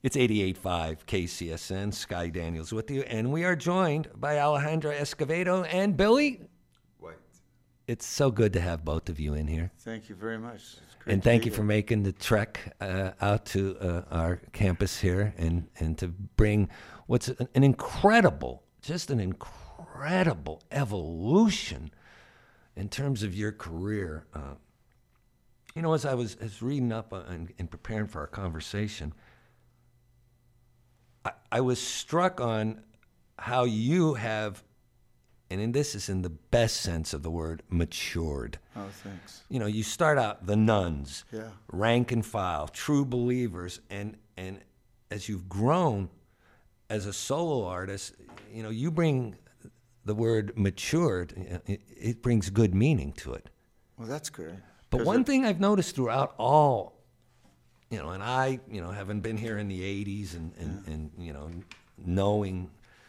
It's 88.5 KCSN, Sky Daniels with you, and we are joined by Alejandra Escovedo and Billy. What? It's so good to have both of you in here. Thank you very much. It's great And to thank be you for here. making the trek out to our campus here and to bring what's an incredible, just an incredible evolution in terms of your career. As I was reading up and preparing for our conversation, I was struck on how you have, and this is in the best sense of the word, matured. Oh, thanks. You start out the nuns, Yeah. rank and file, true believers, and as you've grown as a solo artist, you bring the word matured. It brings good meaning to it. Well, that's great. But 'Cause one thing I've noticed throughout all, and I, having been here in the 80s and knowing,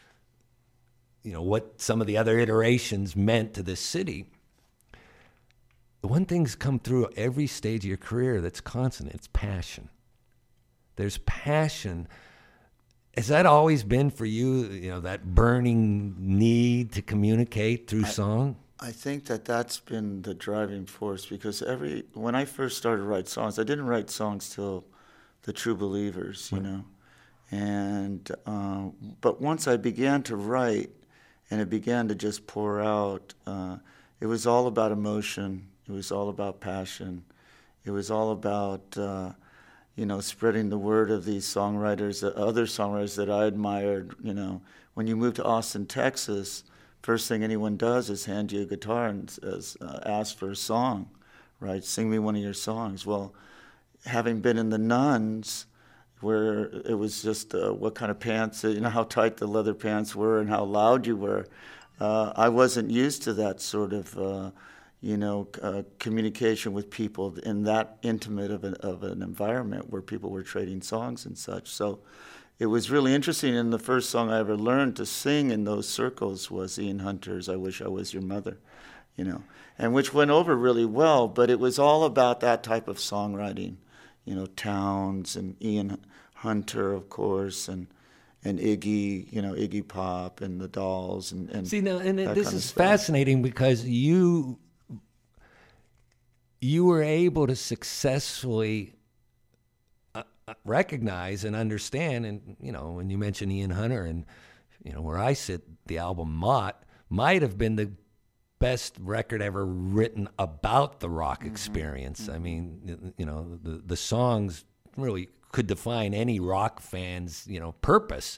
what some of the other iterations meant to this city, the one thing's come through every stage of your career that's constant. It's passion. There's passion. Has that always been for you, that burning need to communicate through song? I think that's been the driving force because when I first started to write songs, I didn't write songs till the True Believers, and but once I began to write and it began to just pour out, it was all about emotion. It was all about passion. It was all about spreading the word of these songwriters, other songwriters that I admired. When you move to Austin, Texas, first thing anyone does is hand you a guitar and says, ask for a song, right? Sing me one of your songs. Well, having been in the Nuns, where it was just what kind of pants, how tight the leather pants were and how loud you were, I wasn't used to that sort of, communication with people in that intimate of an environment where people were trading songs and such. So it was really interesting, and the first song I ever learned to sing in those circles was Ian Hunter's I Wish I Was Your Mother, and which went over really well, but it was all about that type of songwriting, Townes and Ian Hunter, of course, and Iggy, Iggy Pop and the Dolls. And See, now, and that this kind of is stuff. fascinating because you were able to successfully recognize and understand, and when you mention Ian Hunter and where I sit, the album Mott might have been the best record ever written about the rock experience. I mean, the songs really could define any rock fan's purpose.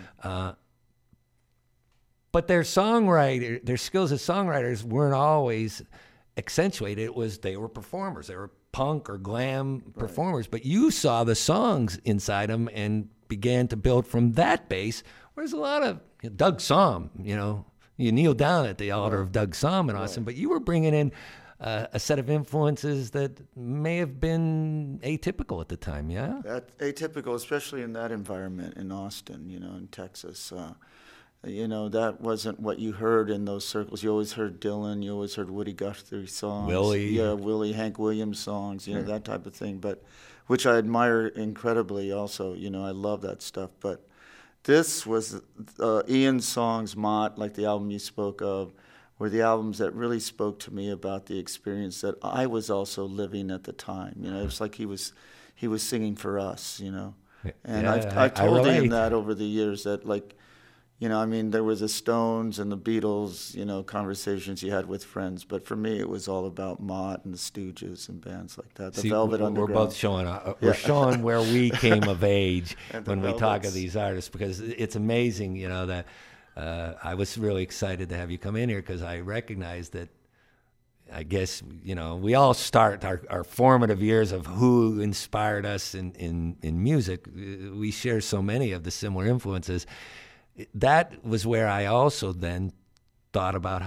But their skills as songwriters weren't always accentuated. They were performers. They were punk or glam performers, but you saw the songs inside them and began to build from that base. Whereas a lot of Doug Sahm, you kneel down at the altar of Doug Sahm in Austin, but you were bringing in a set of influences that may have been atypical at the time, yeah? That's atypical, especially in that environment in Austin, in Texas. That wasn't what you heard in those circles. You always heard Dylan. You always heard Woody Guthrie songs. Willie. Yeah, Willie, Hank Williams songs, that type of thing. But which I admire incredibly also. I love that stuff. But this was Ian's songs, Mott, like the album you spoke of, were the albums that really spoke to me about the experience that I was also living at the time. It was like he was singing for us, And Yeah, I've told I him relate. that over the years that there were the Stones and the Beatles, conversations you had with friends. But for me, it was all about Mott and the Stooges and bands like that. The See, Velvet we're Underground. both showing showing where we came of age And the when we talk Velvets. of these artists, because it's amazing, that I was really excited to have you come in here because I recognize that, I guess, we all start our formative years of who inspired us in music. We share so many of the similar influences. That was where I also then thought about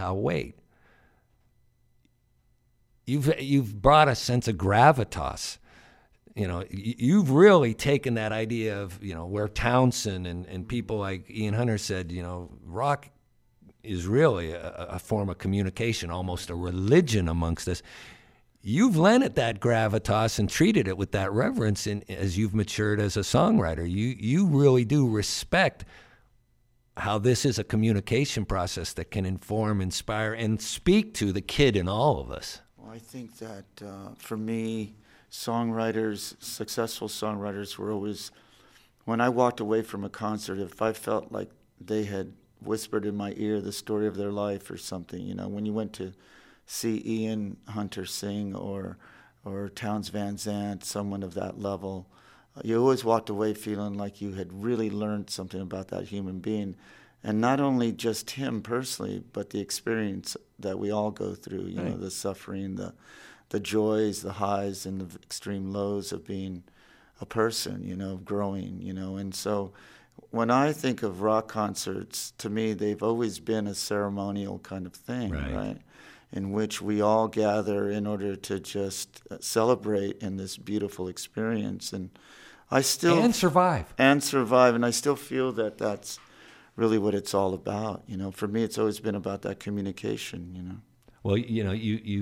you've brought a sense of gravitas. You've really taken that idea of, where Townsend and people like Ian Hunter said, rock is really a form of communication, almost a religion amongst us. you've lent it that gravitas and treated it with that reverence as you've matured as a songwriter. You really do respect how this is a communication process that can inform, inspire, and speak to the kid in all of us. Well, I think that for me, songwriters, successful songwriters were always, when I walked away from a concert, if I felt like they had whispered in my ear the story of their life or something, you know, when you went to see Ian Hunter sing or Townes Van Zandt, someone of that level, you always walked away feeling like you had really learned something about that human being. And not only just him personally, but the experience that we all go through, you know, the suffering, the joys, the highs, and the extreme lows of being a person, you know, growing, you know. And so when I think of rock concerts, to me, they've always been a ceremonial kind of thing, right? In which we all gather in order to just celebrate in this beautiful experience. And I still... And survive. And survive. And I still feel that that's really what it's all about. You know, for me, it's always been about that communication, you know. Well, you know,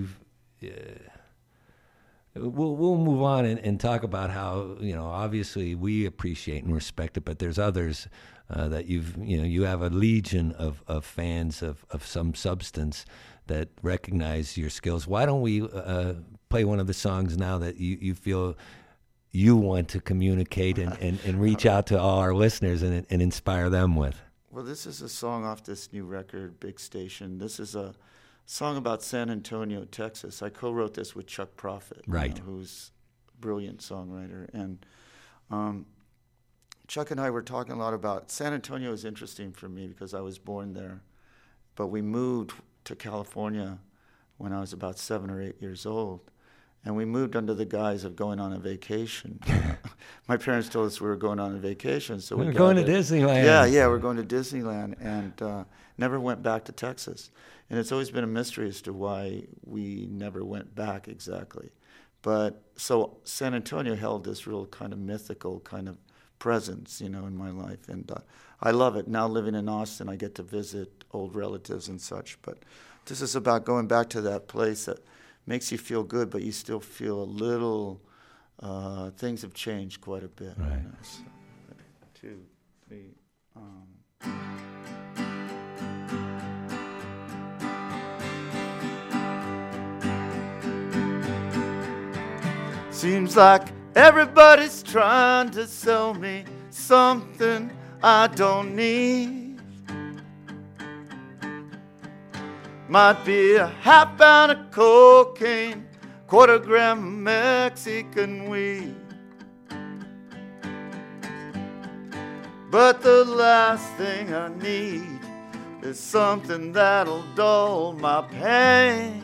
we'll move on and talk about how, you know, obviously we appreciate and respect it, but there's others that you have a legion of fans of some substance that recognize your skills. Why don't we play one of the songs now that you feel you want to communicate and reach out to all our listeners and inspire them with? Well, this is a song off this new record, Big Station. This is a song about San Antonio, Texas. I co-wrote this with Chuck Prophet, right, you know, who's a brilliant songwriter. And Chuck and I were talking a lot about San Antonio. Is interesting for me because I was born there, but we moved to California when I was about 7 or 8 years old. And we moved under the guise of going on a vacation. My parents told us we were going on a vacation. So we're going to Disneyland. Yeah, we're going to Disneyland. And never went back to Texas. And it's always been a mystery as to why we never went back exactly. But so San Antonio held this real kind of mythical kind of presence, you know, in my life. And I love it. Now living in Austin, I get to visit old relatives and such. But this is about going back to that place that makes you feel good, but you still feel a little, things have changed quite a bit. Right. You know, so, 2, 3, Seems like everybody's trying to sell me something I don't need. Might be a half pound of cocaine, quarter gram of Mexican weed. But the last thing I need is something that'll dull my pain.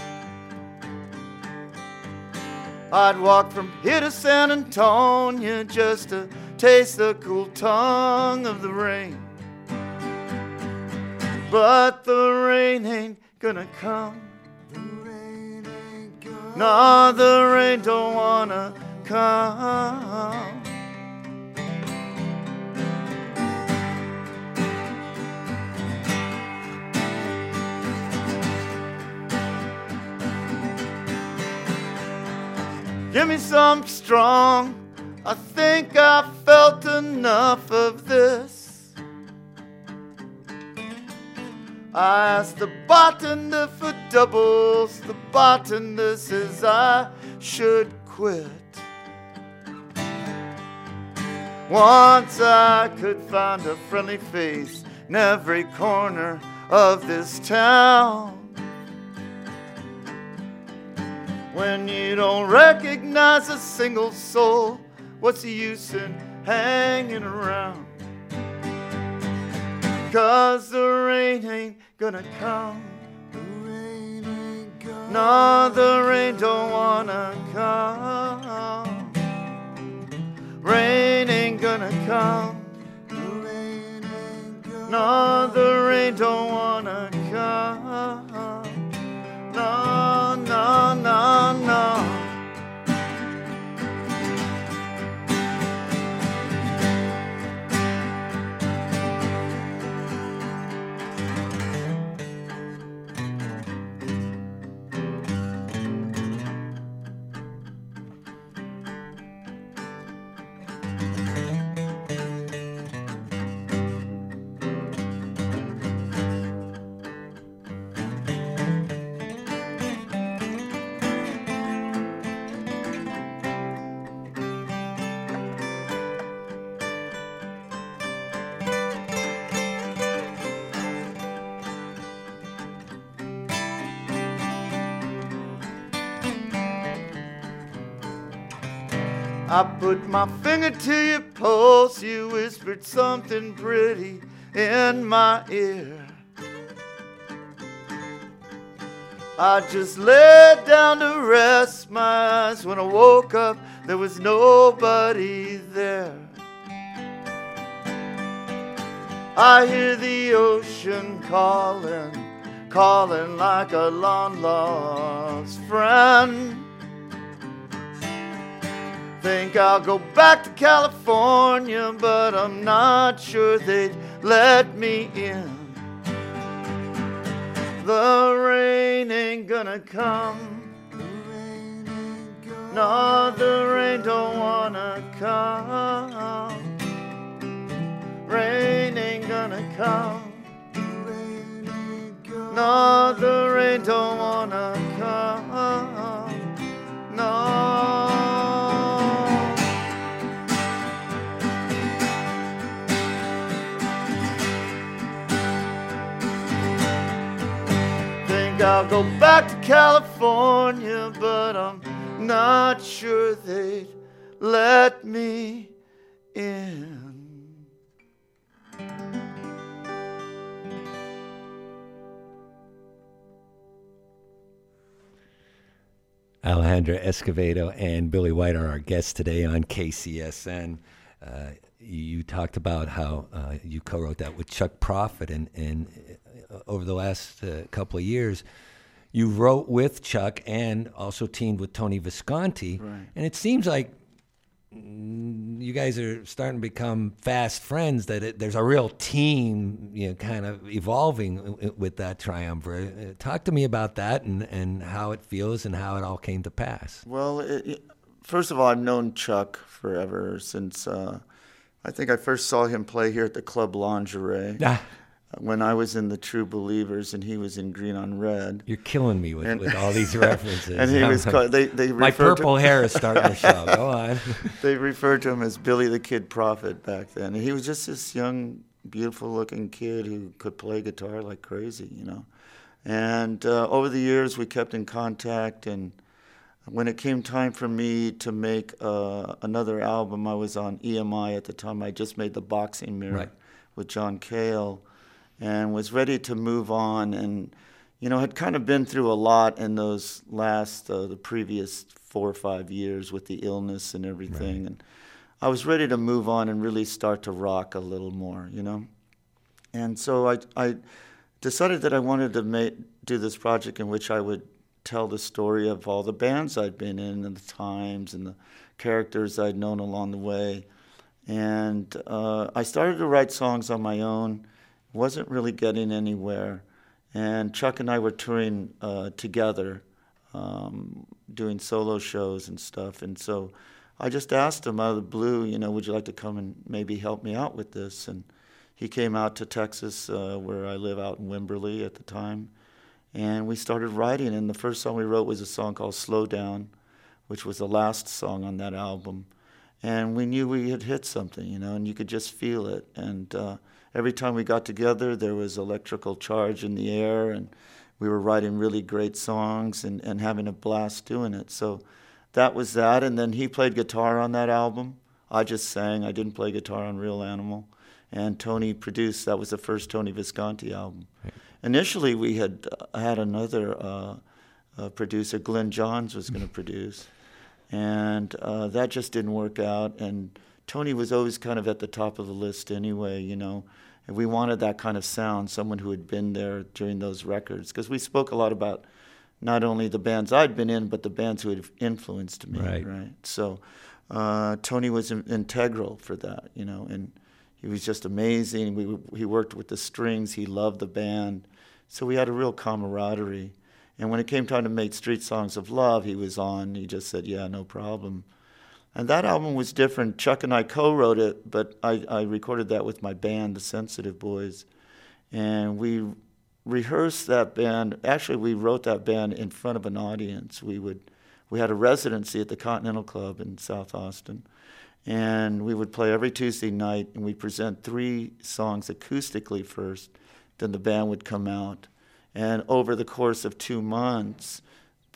I'd walk from here to San Antonio just to taste the cool tongue of the rain. But the rain ain't gonna come. No, the rain don't wanna come. Give me something strong. I think I felt enough of this. I asked the bartender for doubles. The bartender says I should quit. Once I could find a friendly face in every corner of this town. When you don't recognize a single soul, what's the use in hanging around? 'Cause the rain ain't gonna come. No, the rain don't wanna come. Rain ain't gonna come. No, the rain don't wanna come. No, no, no, no. I put my finger to your pulse, you whispered something pretty in my ear. I just laid down to rest my eyes. When I woke up, there was nobody there. I hear the ocean calling, calling like a long-lost friend. Think I'll go back to California, but I'm not sure they'd let me in. The rain ain't gonna come. No, the rain don't wanna come. Rain ain't gonna come. No, the rain don't wanna come. No. I'll go back to California, but I'm not sure they'd let me in. Alejandra Escovedo and Billy White are our guests today on KCSN. You talked about how you co-wrote that with Chuck Prophet, and over the last couple of years, you wrote with Chuck and also teamed with Tony Visconti. Right. And it seems like you guys are starting to become fast friends, that there's a real team, kind of evolving with that triumvirate. Talk to me about that and how it feels and how it all came to pass. Well, first of all, I've known Chuck forever, since I think I first saw him play here at the Club Lingerie. When I was in the True Believers and he was in Green on Red. You're killing me with all these references. And he was called, they my purple hair is starting to show. Go on. They referred to him as Billy the Kid Prophet back then. And he was just this young, beautiful-looking kid who could play guitar like crazy, And over the years, we kept in contact. And when it came time for me to make another album, I was on EMI at the time. I just made The Boxing Mirror with John Cale, and was ready to move on, and had kind of been through a lot in those last the previous 4 or 5 years with the illness and everything. And I was ready to move on and really start to rock a little more, And so I decided that I wanted to do this project in which I would tell the story of all the bands I'd been in and the times and the characters I'd known along the way. And I started to write songs on my own. Wasn't really getting anywhere, and Chuck and I were touring together, doing solo shows and stuff, and so I just asked him out of the blue, would you like to come and maybe help me out with this? And he came out to Texas, where I live out in Wimberley at the time, and we started writing, and the first song we wrote was a song called Slow Down, which was the last song on that album, and we knew we had hit something, and you could just feel it, and every time we got together, there was electrical charge in the air, and we were writing really great songs and having a blast doing it. So that was that, and then he played guitar on that album. I just sang. I didn't play guitar on Real Animal. And Tony produced. That was the first Tony Visconti album. Right. Initially, we had another producer, Glenn Johns, was going to produce, and that just didn't work out, and Tony was always kind of at the top of the list anyway, And we wanted that kind of sound, someone who had been there during those records. Because we spoke a lot about not only the bands I'd been in, but the bands who had influenced me, right? So Tony was integral for that, and he was just amazing. He worked with the strings. He loved the band. So we had a real camaraderie. And when it came time to make Street Songs of Love, he was on. He just said, yeah, no problem. And that album was different. Chuck and I co-wrote it, but I recorded that with my band, the Sensitive Boys. And we rehearsed that band. Actually, we wrote that band in front of an audience. We had a residency at the Continental Club in South Austin. And we would play every Tuesday night, and we'd present 3 songs acoustically first. Then the band would come out. And over the course of 2 months,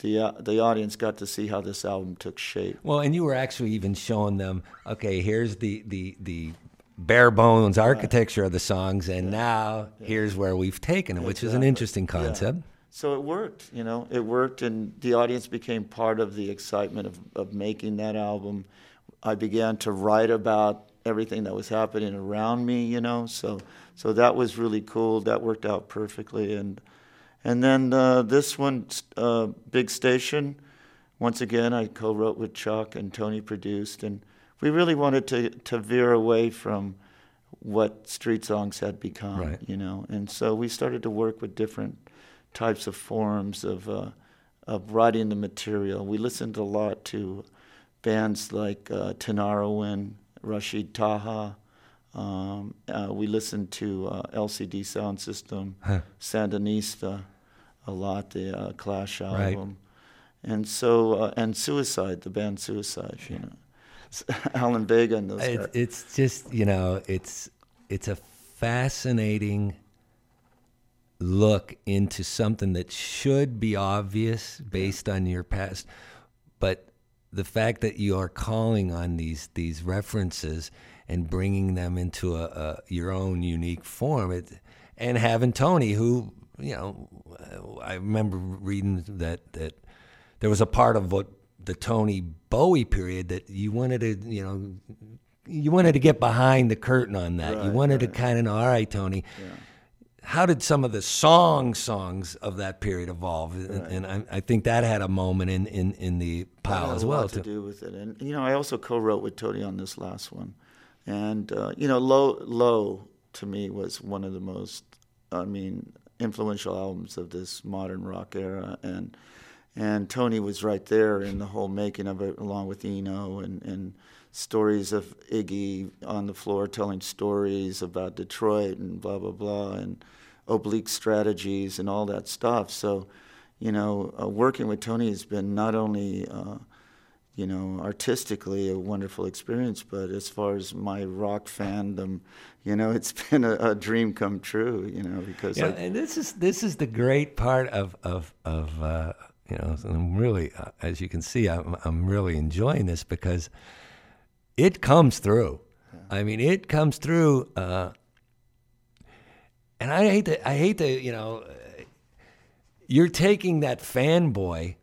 the audience got to see how this album took shape. Well, and you were actually even showing them, okay, here's the bare bones architecture of the songs, and now here's where we've taken it, which is an interesting concept. Yeah. So it worked, it worked, and the audience became part of the excitement of making that album. I began to write about everything that was happening around me, so that was really cool. That worked out perfectly, and then this one, Big Station, once again I co-wrote with Chuck, and Tony produced, and we really wanted to veer away from what street songs had become, right. And so we started to work with different types of forms of writing the material. We listened a lot to bands like Tenarowin, Rashid Taha. We listened to LCD Sound System, Sandinista a lot, the Clash album, right. and so and Suicide, the band Suicide, Alan Vega and those guys. It's just, it's a fascinating look into something that should be obvious based on your past, but the fact that you are calling on these references and bringing them into your own unique form, and having Tony, who, I remember reading that there was a part of what the Tony Bowie period that you wanted to get behind the curtain on that. Right, you wanted to right. kind of know, all right, Tony, how did some of the songs of that period evolve? Right. And I think that had a moment in the pile as well. That had a lot to do with it. And, I also co-wrote with Tony on this last one. And, Low to me was one of the most, influential albums of this modern rock era. And Tony was right there in the whole making of it, along with Eno, and stories of Iggy on the floor telling stories about Detroit and blah, blah, blah, and oblique strategies and all that stuff. So, working with Tony has been not only, artistically a wonderful experience, but as far as my rock fandom, it's been a dream come true, because... Yeah, and this is the great part of I'm really, as you can see, I'm really enjoying this because it comes through. Yeah. It comes through, and I hate to, you're taking that fanboy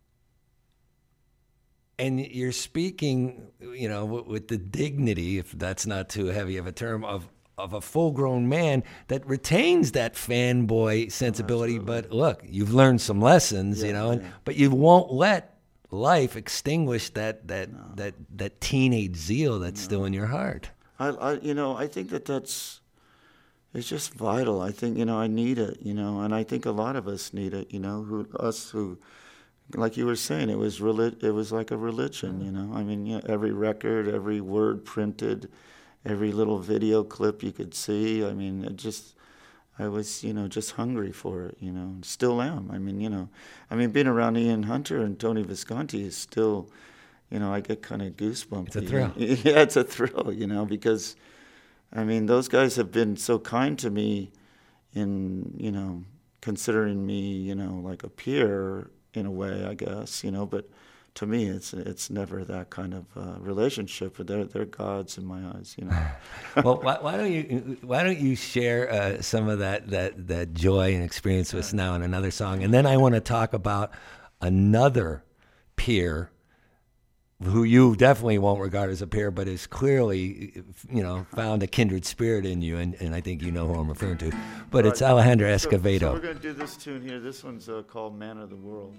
and you're speaking, with the dignity, if that's not too heavy of a term, of a full-grown man that retains that fanboy sensibility. Absolutely. But look, you've learned some lessons, but you won't let life extinguish that teenage zeal that's still in your heart. I think it's just vital. I think, I need it, and I think a lot of us need it, who, like you were saying, it was like a religion, every record, every word printed, every little video clip you could see. I was, just hungry for it, still am. Being around Ian Hunter and Tony Visconti is still, I get kind of goosebumpy. It's a thrill. Yeah, it's a thrill, because, those guys have been so kind to me in, considering me, like a peer in a way, I guess, but to me, it's never that kind of relationship. They're gods in my eyes, Well, why don't you share some of that joy and experience with us now in another song, and then I want to talk about another peer who you definitely won't regard as a peer, but is clearly, found a kindred spirit in you, and I think you know who I'm referring to. But right. It's Alejandro Escovedo. So we're going to do this tune here. This one's called "Man of the World."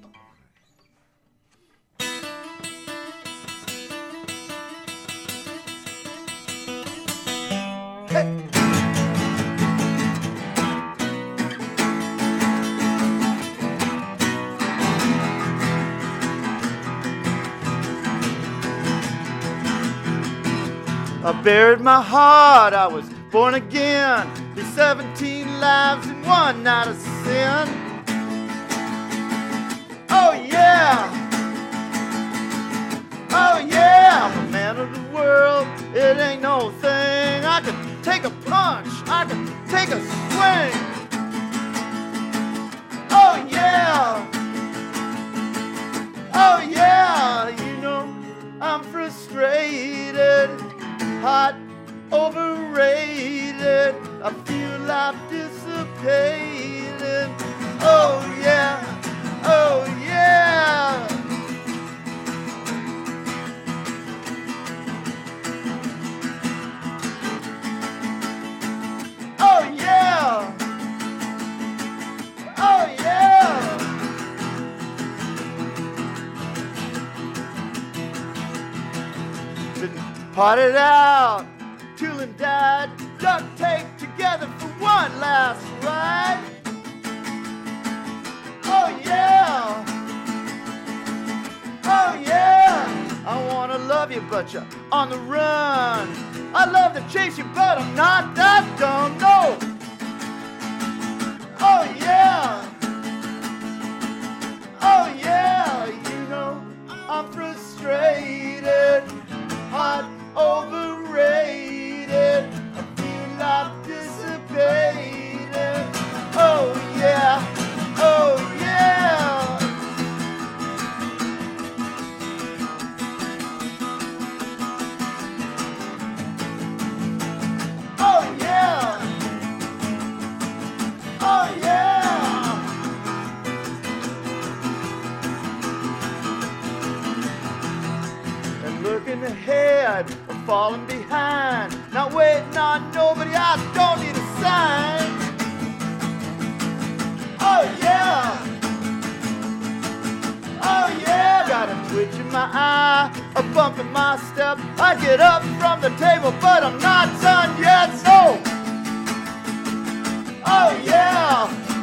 Hey. I buried my heart, I was born again. These 17 lives in one night of sin. Oh yeah! Oh yeah! I'm a man of the world, it ain't no thing. I can take a punch, I can take a swing. Oh yeah! Oh yeah, you know I'm frustrated, hot, overrated. I feel like dissipating. Oh yeah, oh yeah. Oh yeah, oh yeah. Been potted out, till and died, duct taped together for one last ride. Oh yeah, oh yeah. I wanna love you, but you're on the run. I love to chase you, but I'm not that dumb, no. Oh yeah, oh yeah. You know I'm frustrated, hot, overrated. I feel like dissipating. Oh yeah, oh yeah. Oh yeah, oh yeah. And looking ahead, I'm falling behind. Not waiting on nobody, I don't need a sign. Oh yeah, oh yeah. Got a twitch in my eye, a bump in my step. I get up from the table, but I'm not done yet, so. Oh yeah,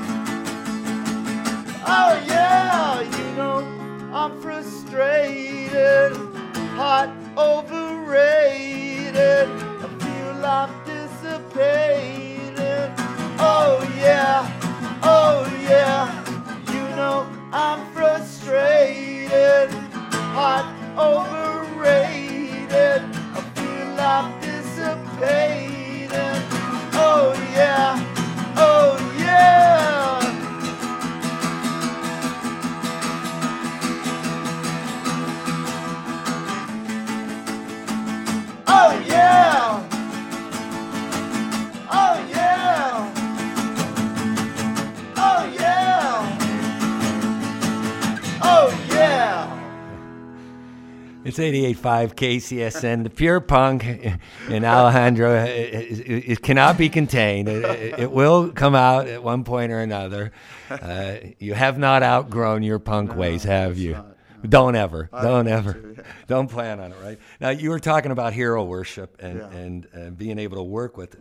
oh yeah. You know I'm frustrated, hot, overrated. I feel like dissipating. Oh yeah, oh yeah. You know I'm frustrated, hot, overrated. I feel like dissipating. Oh yeah, oh yeah. Oh yeah, oh yeah, oh yeah, oh yeah. It's 88.5 KCSN, the pure punk in Alejandro. It cannot be contained. It will come out at one point or another. You have not outgrown your punk ways, have you? Don't ever. Don't ever. Don't plan on it, right? Now, you were talking about hero worship and being able to work with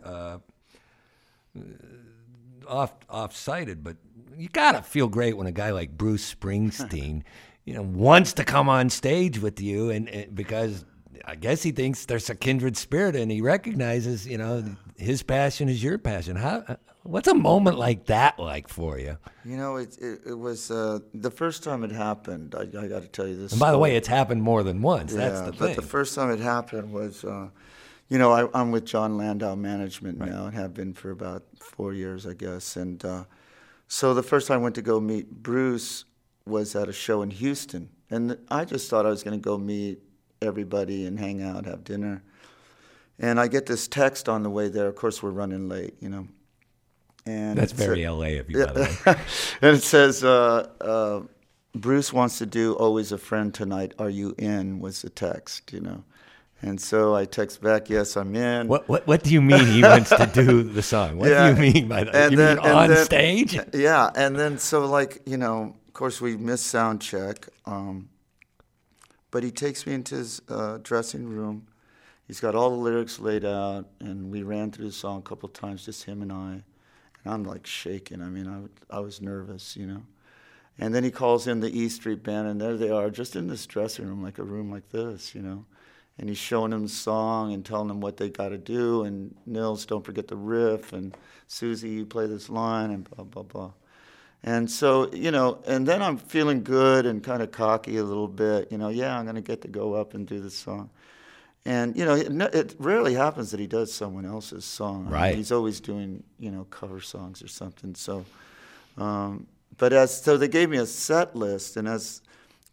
off-cited, but you got to feel great when a guy like Bruce Springsteen wants to come on stage with you, and because I guess he thinks there's a kindred spirit, and he recognizes, his passion is your passion. What's a moment like that like for you? It was the first time it happened. I got to tell you this. And by the way, it's happened more than once. That's the thing. But the first time it happened was, I'm with John Landau Management now, and have been for about 4 years, I guess. And so the first time I went to go meet Bruce was at a show in Houston, and I just thought I was going to go meet everybody and hang out, have dinner. And I get this text on the way there. Of course, we're running late, And that's very LA of you, by the way. And it says, Bruce wants to do Always a Friend tonight. Are you in? Was the text, And so I text back, yes, I'm in. What do you mean he wants to do the song? What do you mean by that? You mean on stage? Yeah, and then so of course we missed sound check, but he takes me into his dressing room. He's got all the lyrics laid out, and we ran through the song a couple of times, just him and I. And I'm like shaking. I mean, I was nervous, And then he calls in the E Street Band, and there they are, just in this dressing room, like a room like this, And he's showing them the song and telling them what they got to do. And Nils, don't forget the riff. And Susie, you play this line, and blah, blah, blah. And so, and then I'm feeling good and kind of cocky a little bit. I'm going to get to go up and do this song. And, it rarely happens that he does someone else's song. Right. I mean, he's always doing, cover songs or something. So, so they gave me a set list. And as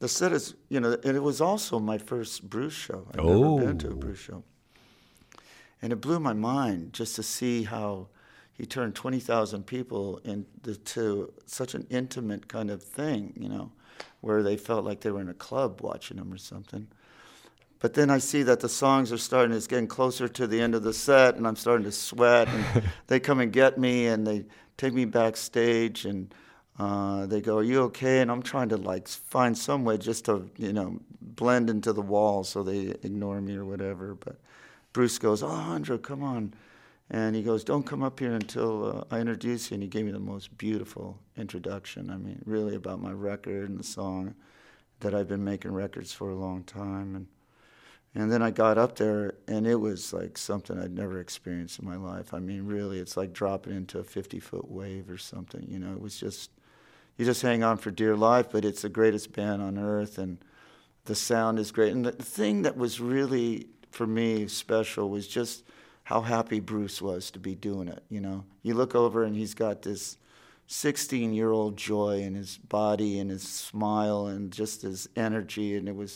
the set is, and it was also my first Bruce show. I'd Oh. never been to a Bruce show. And it blew my mind just to see how he turned 20,000 people into such an intimate kind of thing, where they felt like they were in a club watching him or something. But then I see that the songs it's getting closer to the end of the set, and I'm starting to sweat, and they come and get me, and they take me backstage, and they go, "Are you okay?" And I'm trying to find some way just to, blend into the wall so they ignore me or whatever. But Bruce goes, "Alejandro, come on." And he goes, "Don't come up here until I introduce you." And he gave me the most beautiful introduction. I mean, really about my record and the song that I've been making records for a long time. And then I got up there, and it was like something I'd never experienced in my life. I mean, really, it's like dropping into a 50-foot wave or something. It was just, you just hang on for dear life, but it's the greatest band on earth, and the sound is great. And the thing that was really, for me, special was just how happy Bruce was to be doing it, You look over, and he's got this 16-year-old joy in his body and his smile and just his energy, and it was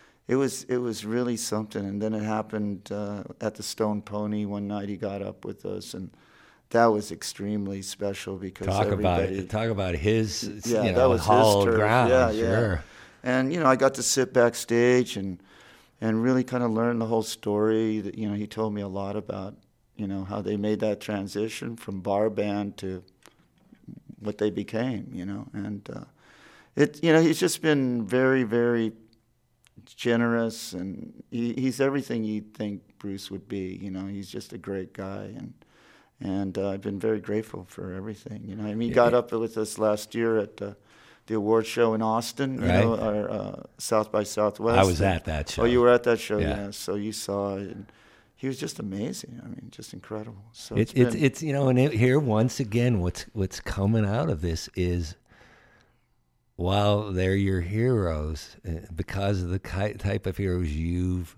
really something. And then it happened at the Stone Pony one night. He got up with us, and that was extremely special because Talk everybody... about his, that was hallowed his turf. ground. Yeah, sure. And, I got to sit backstage and really kind of learn the whole story. That, he told me a lot about, how they made that transition from bar band to what they became, And he's just been very, very generous, and he's everything you'd think Bruce would be. He's just a great guy, and I've been very grateful for everything. He got up with us last year at the award show in Austin, right. Our South by Southwest. I was at that show. Oh, you were at that show, yeah. So you saw it. And he was just amazing. I mean, just incredible. So it's here once again, what's coming out of this is, while they're your heroes, because of the type of heroes you've,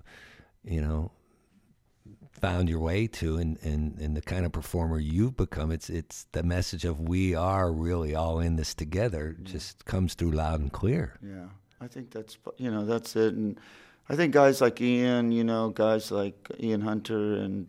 found your way to, and the kind of performer you've become, it's the message of we are really all in this together, just comes through loud and clear. Yeah, I think that's it. And I think guys like Ian, guys like Ian Hunter and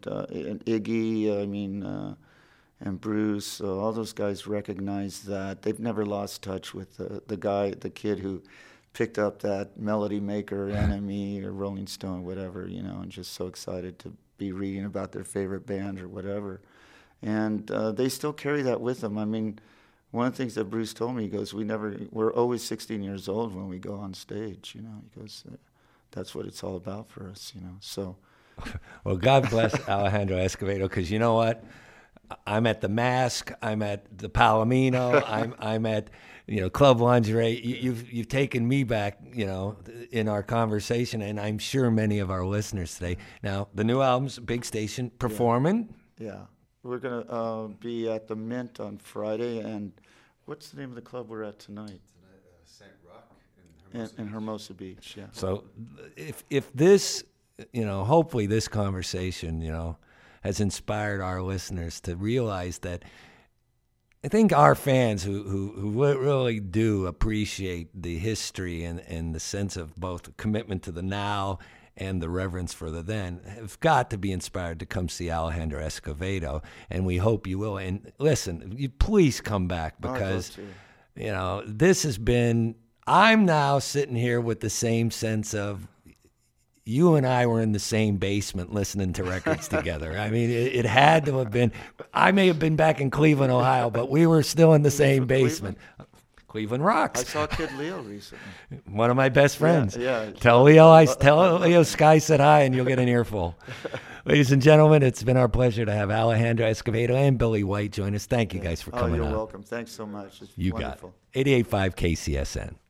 Iggy, and Bruce, all those guys recognize that. They've never lost touch with the kid who picked up that Melody Maker, Enemy, or Rolling Stone, whatever, and just so excited to be reading about their favorite band or whatever. And they still carry that with them. I mean, one of the things that Bruce told me, he goes, we're always 16 years old when we go on stage, He goes, that's what it's all about for us, So. Well, God bless Alejandro Escovedo, because you know what? I'm at the Mask. I'm at the Palomino. I'm at Club Lingerie. You've taken me back, in our conversation, and I'm sure many of our listeners today. Now the new album's Big Station performing. Yeah, we're gonna be at the Mint on Friday, and what's the name of the club we're at tonight? St. Roch in Hermosa Beach. Yeah. So if this, hopefully this conversation, has inspired our listeners to realize that I think our fans who really do appreciate the history and the sense of both commitment to the now and the reverence for the then have got to be inspired to come see Alejandro Escovedo, and we hope you will. And listen, you please come back, because this has been, I'm now sitting here with the same sense of, you and I were in the same basement listening to records together. I mean, it had to have been. I may have been back in Cleveland, Ohio, but we were still in the same basement. Cleveland rocks. I saw Kid Leo recently. One of my best friends. Yeah. Tell Leo Sky said hi, and you'll get an earful. Ladies and gentlemen, it's been our pleasure to have Alejandro Escovedo and Billy White join us. Thank you guys for coming You're out. welcome. Thanks so much. It's You wonderful. got it. 88.5 KCSN.